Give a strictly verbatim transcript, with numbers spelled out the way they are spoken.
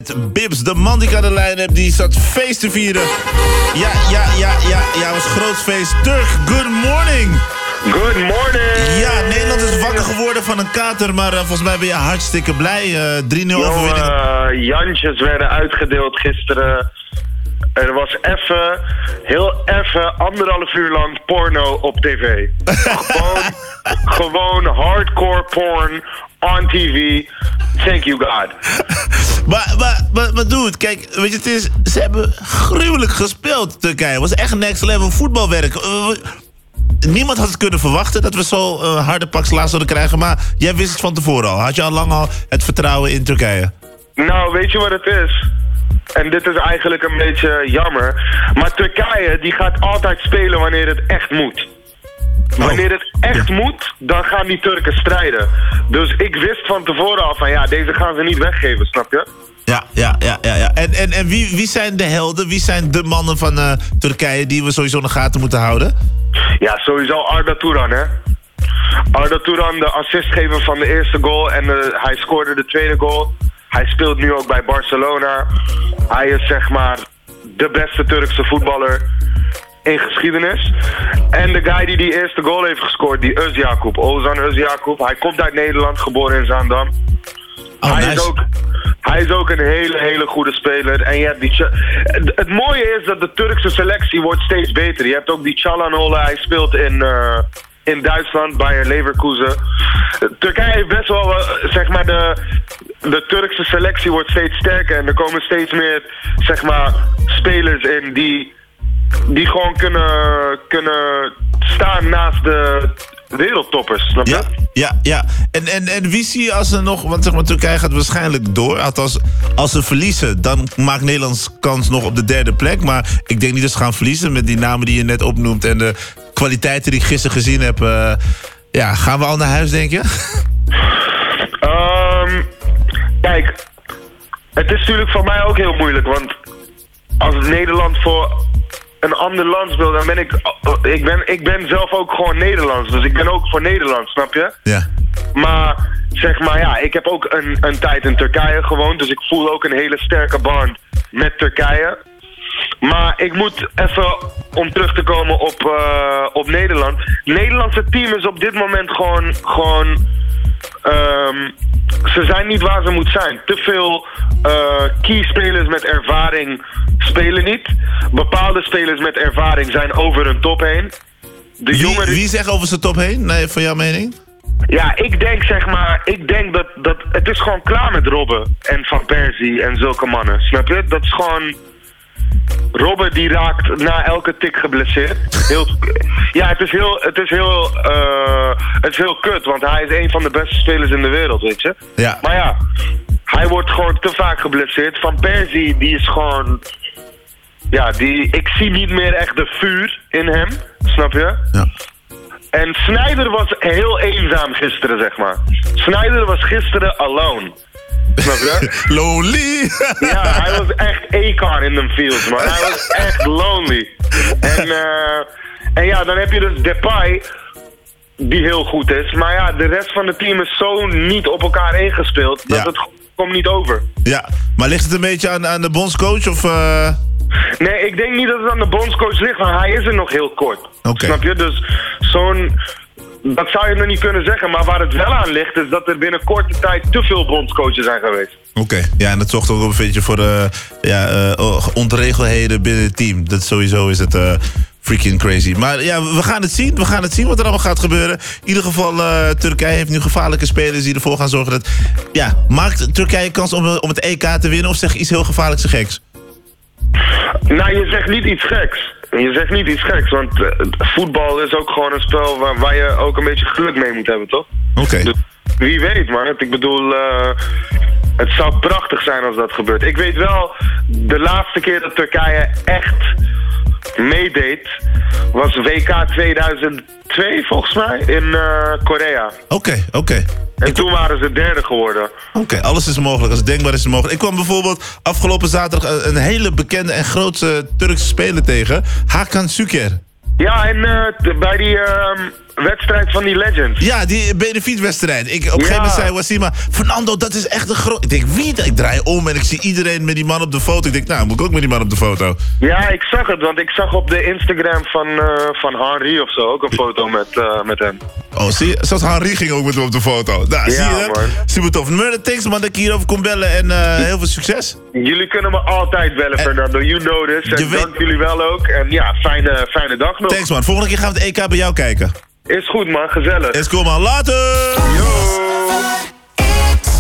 met Bibs. De man die ik aan de lijn heb, die zat feest te vieren. Ja, ja, ja, ja, ja, was groot feest. Turk, good morning. Good morning. Ja, Nederland is wakker geworden van een kater, maar uh, volgens mij ben je hartstikke blij. Uh, drie nul overwinning. Uh, Jantjes werden uitgedeeld gisteren. Er was even, heel even, anderhalf uur lang porno op tv. gewoon, gewoon hardcore porn on T V. Thank you God. maar, maar, maar, maar dude, kijk, weet je, het is, ze hebben gruwelijk gespeeld, Turkije. Het was echt next level voetbalwerk. Uh, Niemand had het kunnen verwachten dat we zo uh, harde pak slaag zouden krijgen. Maar jij wist het van tevoren al. Had je al lang al het vertrouwen in Turkije? Nou, weet je wat het is? En dit is eigenlijk een beetje jammer. Maar Turkije die gaat altijd spelen wanneer het echt moet. Oh. Wanneer het echt Ja. moet, dan gaan die Turken strijden. Dus ik wist van tevoren al van ja, deze gaan ze niet weggeven, snap je? Ja, ja, ja, ja. ja. En, en, en wie, wie zijn de helden? Wie zijn de mannen van uh, Turkije die we sowieso in de gaten moeten houden? Ja, sowieso Arda Turan, hè. Arda Turan, de assistgever van de eerste goal. En uh, hij scoorde de tweede goal. Hij speelt nu ook bij Barcelona. Hij is zeg maar de beste Turkse voetballer in geschiedenis. En de guy die die eerste goal heeft gescoord, die Özyakup, Ozan Özyakup. Hij komt uit Nederland, geboren in Zaandam. Oh, hij, nice. is ook, hij is ook een hele, hele goede speler. En je hebt die Ch- het, het mooie is dat de Turkse selectie wordt steeds beter. Je hebt ook die Çalhanoğlu, hij speelt in, uh, in Duitsland, Bayer Leverkusen. Turkije heeft best wel, uh, zeg maar, de, de Turkse selectie wordt steeds sterker. En er komen steeds meer, zeg maar, spelers in die, die gewoon kunnen, kunnen staan naast de wereldtoppers, snap je? Ja, ja, ja. En, en, en wie zie je als er nog... Want zeg maar, Turkije gaat waarschijnlijk door. Althans, als ze verliezen, dan maakt Nederland kans nog op de derde plek. Maar ik denk niet dat ze gaan verliezen met die namen die je net opnoemt. En de kwaliteiten die ik gisteren gezien heb. Uh, ja, gaan we al naar huis, denk je? Um, kijk, het is natuurlijk voor mij ook heel moeilijk. Want als Nederland voor een ander land speelt, dan ben ik... Ik ben, ik ben zelf ook gewoon Nederlands. Dus ik ben ook voor Nederland, snap je? Ja. Maar, zeg maar, ja, ik heb ook een, een tijd in Turkije gewoond. Dus ik voel ook een hele sterke band met Turkije. Maar ik moet even, om terug te komen op, uh, op Nederland. Het Nederlandse team is op dit moment gewoon... gewoon um, ze zijn niet waar ze moeten zijn. Te veel uh, key-spelers met ervaring spelen niet. Bepaalde spelers met ervaring zijn over hun top heen. De Wie, jongeren... wie zegt over zijn top heen? Nee, van jouw mening? Ja, ik denk zeg maar, ik denk dat, dat het is gewoon klaar met Robben en Van Persie en zulke mannen, snap je? Dat is gewoon, Robben die raakt na elke tik geblesseerd. Heel, ja, het is heel, het is heel, uh, het is heel kut, want hij is een van de beste spelers in de wereld, weet je? Ja. Maar ja, hij wordt gewoon te vaak geblesseerd. Van Persie, die is gewoon, ja, die, ik zie niet meer echt de vuur in hem, snap je? Ja. En Sneijder was heel eenzaam gisteren, zeg maar. Sneijder was gisteren alone. Snap je? Lonely! Ja, hij was echt Akon in de field, man. Hij was echt lonely. En, uh, en ja, dan heb je dus Depay, die heel goed is. Maar ja, de rest van het team is zo niet op elkaar ingespeeld, dat Ja. het komt niet over. Ja, maar ligt het een beetje aan, aan de bondscoach of... Uh... Nee, ik denk niet dat het aan de bondscoach ligt, want hij is er nog heel kort. Oké. Snap je? Dus zo'n... Dat zou je nog niet kunnen zeggen, maar waar het wel aan ligt is dat er binnen korte tijd te veel bondscoaches zijn geweest. Oké, okay. Ja, en dat zorgt ook een beetje voor uh, ja, uh, onregelheden binnen het team. Dat sowieso is het uh, freaking crazy. Maar ja, we gaan het zien. We gaan het zien wat er allemaal gaat gebeuren. In ieder geval, uh, Turkije heeft nu gevaarlijke spelers die ervoor gaan zorgen dat... Ja, maakt Turkije kans om, om het E K te winnen of zeg je iets heel gevaarlijks en geks? Nou, je zegt niet iets geks. Je zegt niet iets geks, want uh, voetbal is ook gewoon een spel waar, waar je ook een beetje geluk mee moet hebben, toch? Oké. Okay. Dus wie weet, man. Ik bedoel, uh, het zou prachtig zijn als dat gebeurt. Ik weet wel, de laatste keer dat Turkije echt meedeed was W K tweeduizend twee, volgens mij, in uh, Korea. Oké, okay, oké. Okay. En ik... toen waren ze derde geworden. Oké, okay, alles is mogelijk. Als het denkbaar is het mogelijk. Ik kwam bijvoorbeeld afgelopen zaterdag een hele bekende en grootse Turkse speler tegen. Hakan Şükür. Ja, en uh, t- bij die uh, wedstrijd van die Legends. Ja, die benefietwedstrijd. Ik, op een gegeven moment zei Wassima, Fernando, dat is echt een groot... Ik denk, wie? Ik draai om en ik zie iedereen met die man op de foto. Ik denk, nou, moet ik ook met die man op de foto? Ja, ik zag het, want ik zag op de Instagram van, uh, van Henry of zo ook een foto met, uh, met hem. Oh, zie je? Zelfs Henry ging ook met hem op de foto. Nou, ja, zie je dat? Man. Super tof. Murder, thanks man dat ik hierover kon bellen en uh, heel veel succes. Jullie kunnen me altijd bellen, en, Fernando. You know this. En weet... dank jullie wel ook. En ja, fijne, fijne dag nog. Thanks man. Volgende keer gaan we het E K bij jou kijken. Is goed man, gezellig. Is cool man. Later! Yo!